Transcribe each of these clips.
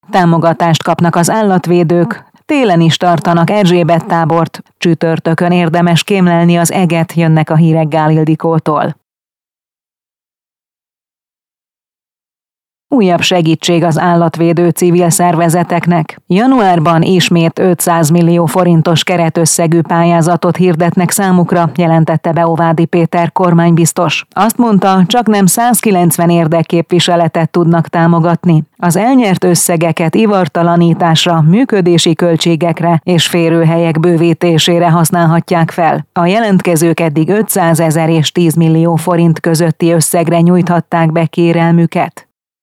Támogatást kapnak az állatvédők, télen is tartanak Erzsébet-tábort, csütörtökön érdemes kémlelni az eget, jönnek a hírek Gál Ildikótól. Újabb segítség az állatvédő civil szervezeteknek. Januárban ismét 500 millió forintos keretösszegű pályázatot hirdetnek számukra, jelentette be Ovádi Péter kormánybiztos. Azt mondta, csaknem 190 érdekképviseletet tudnak támogatni. Az elnyert összegeket ivartalanításra, működési költségekre és férőhelyek bővítésére használhatják fel. A jelentkezők eddig 500 000 és 10 millió forint közötti összegre nyújthatták be kérelmüket.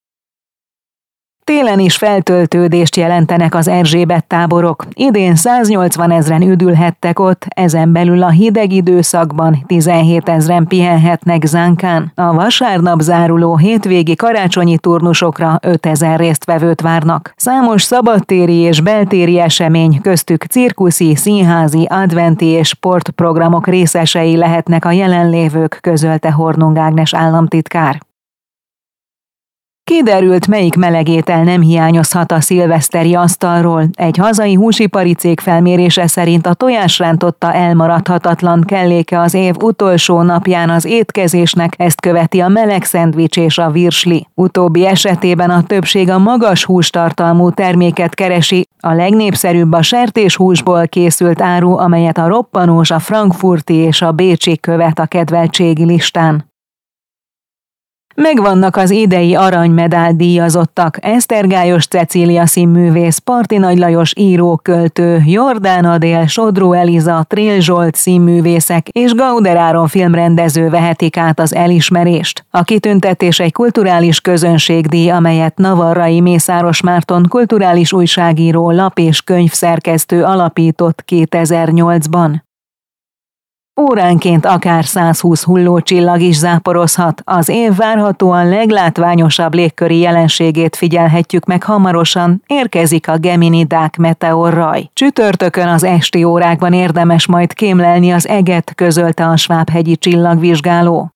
Télen is feltöltődést jelentenek az Erzsébet-táborok. Idén 180 000 üdülhettek ott, ezen belül a hideg időszakban 17 000 pihenhetnek Zánkán. A vasárnap záruló hétvégi karácsonyi turnusokra 5 000 résztvevőt várnak. Számos szabadtéri és beltéri esemény, köztük cirkuszi, színházi, adventi és sportprogramok részesei lehetnek a jelenlévők, közölte Hornung Ágnes államtitkár. Kiderült, melyik melegétel nem hiányozhat a szilveszteri asztalról. Egy hazai húsipari cég felmérése szerint a tojásrántotta elmaradhatatlan kelléke az év utolsó napján az étkezésnek, ezt követi a meleg szendvics és a virsli. Utóbbi esetében a többség a magas hústartalmú terméket keresi, a legnépszerűbb a sertéshúsból készült áru, amelyet a roppanós, a frankfurti és a bécsi követ a kedveltségi listán. Megvannak az idei aranymedál díjazottak: Esztergályos Cecília színművész, Parti Nagy Lajos író-költő, Jordán Adél, Sodró Eliza, Trél Zsolt színművészek és Gauder Áron filmrendező vehetik át az elismerést. A kitüntetés egy kulturális közönségdíj, amelyet Navarrai Mészáros Márton kulturális újságíró, lap- és könyvszerkesztő alapított 2008-ban. Óránként akár 120 hullócsillag is záporozhat. Az év várhatóan leglátványosabb légköri jelenségét figyelhetjük meg hamarosan, érkezik a Geminidák meteorraj. Csütörtökön az esti órákban érdemes majd kémlelni az eget, közölte a svábhegyi csillagvizsgáló.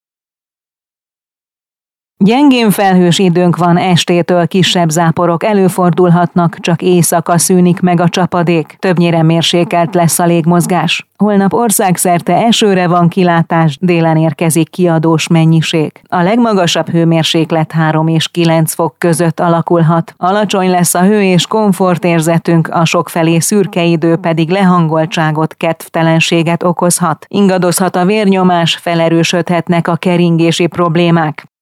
Gyengén felhős időnk van, estétől kisebb záporok előfordulhatnak, csak éjszaka szűnik meg a csapadék. Többnyire mérsékelt lesz a légmozgás. Holnap országszerte esőre van kilátás, délen érkezik kiadós mennyiség. A legmagasabb hőmérséklet 3 és 9 fok között alakulhat. Alacsony lesz a hő és komfortérzetünk, a sokfelé szürke idő pedig lehangoltságot, kedvtelenséget okozhat. Ingadozhat a vérnyomás, felerősödhetnek a keringési problémák.